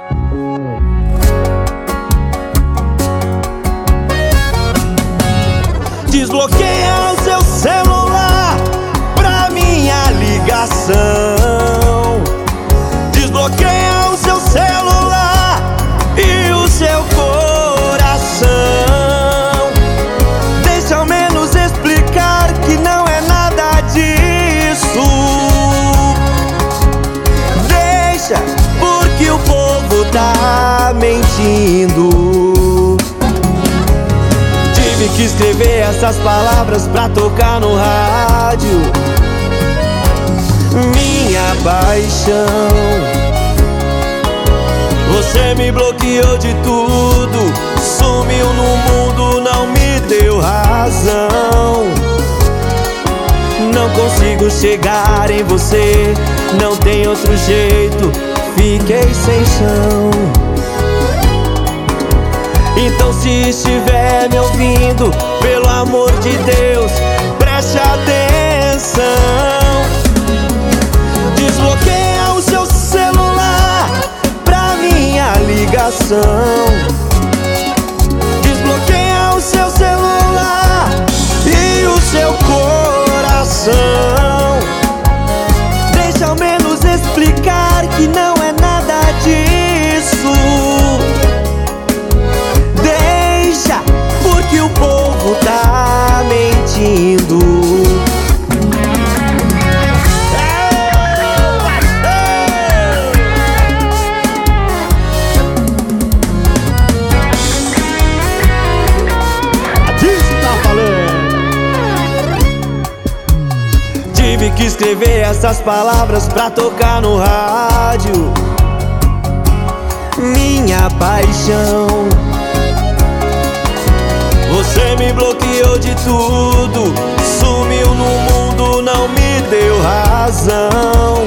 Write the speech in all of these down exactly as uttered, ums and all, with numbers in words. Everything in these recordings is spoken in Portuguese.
Desbloqueia o seu celular pra minha ligação. Desbloqueia o seu celular e o seu coração. Deixa ao menos explicar que não é nada disso. Deixa, porque o povo tá mentindo. Tive que escrever essas palavras pra tocar no rádio. Minha paixão, você me bloqueou de tudo, sumiu no mundo, não me deu razão. Não consigo chegar em você, não tem outro jeito, fiquei sem chão. Então se estiver me ouvindo, pelo amor de Deus, preste atenção. Desbloqueia o seu celular pra minha ligação. Desbloqueia o seu celular e o seu coração. Deixa ao menos explicar que não é nada disso. Que o povo tá mentindo. Disso tá falando. Tive que escrever essas palavras pra tocar no rádio. Minha paixão, você me bloqueou de tudo, sumiu no mundo, não me deu razão.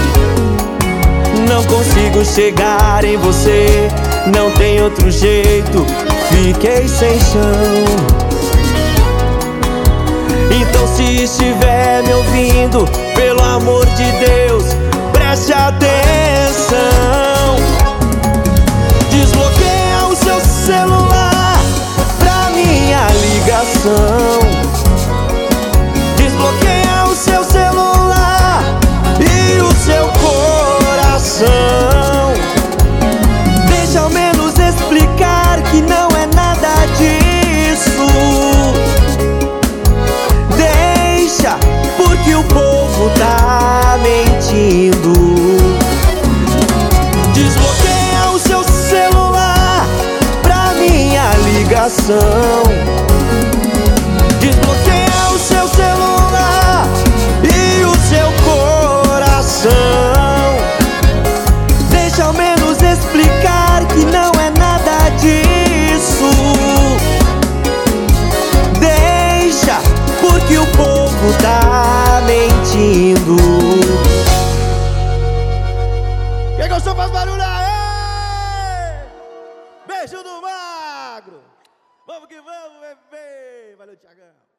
Não consigo chegar em você, não tem outro jeito, fiquei sem chão. Então se estiver me ouvindo, pelo amor de Deus, preste atenção. Desbloqueia o seu celular pra minha ligação. Desbloqueia o seu celular e o seu coração. Deixa ao menos explicar que não é nada disso. Deixa, porque o povo tá mentindo. Desbloqueia o seu celular pra minha ligação. Desbloqueia o seu celular e o seu coração. Deixa ao menos explicar que não é nada disso. Deixa, porque o povo tá mentindo. Quem gostou faz barulho aí! Beijo do Magro! Vamos que vamos, bebê! Valeu, Thiagão!